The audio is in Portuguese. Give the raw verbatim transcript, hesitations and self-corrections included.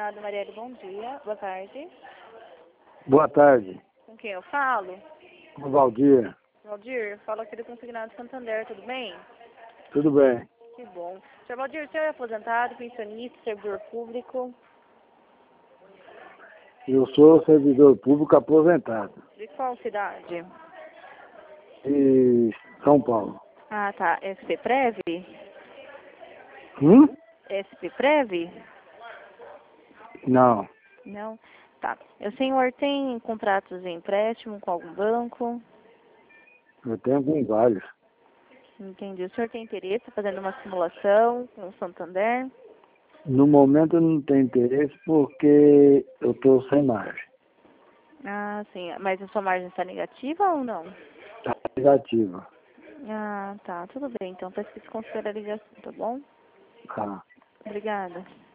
Obrigada, Marielle. Bom dia. Boa tarde. Boa tarde. Com quem eu falo? Com o Valdir. Valdir, fala aqui do Consignado Santander, tudo bem? Tudo bem. Que bom. senhor Valdir, o senhor é aposentado, pensionista, servidor público? Eu sou servidor público aposentado. De qual cidade? De São Paulo. Ah, tá. S P Prev? Hum? S P Prev? Não. Não? Tá. O senhor tem contratos de empréstimo com algum banco? Eu tenho com vários. Entendi. O senhor tem interesse fazendo uma simulação com o Santander? No momento eu não tenho interesse porque eu estou sem margem. Ah, sim. Mas a sua margem está negativa ou não? Está negativa. Ah, tá. Tudo bem. Então, para se considerar a ligação, tá bom? Tá. Obrigada.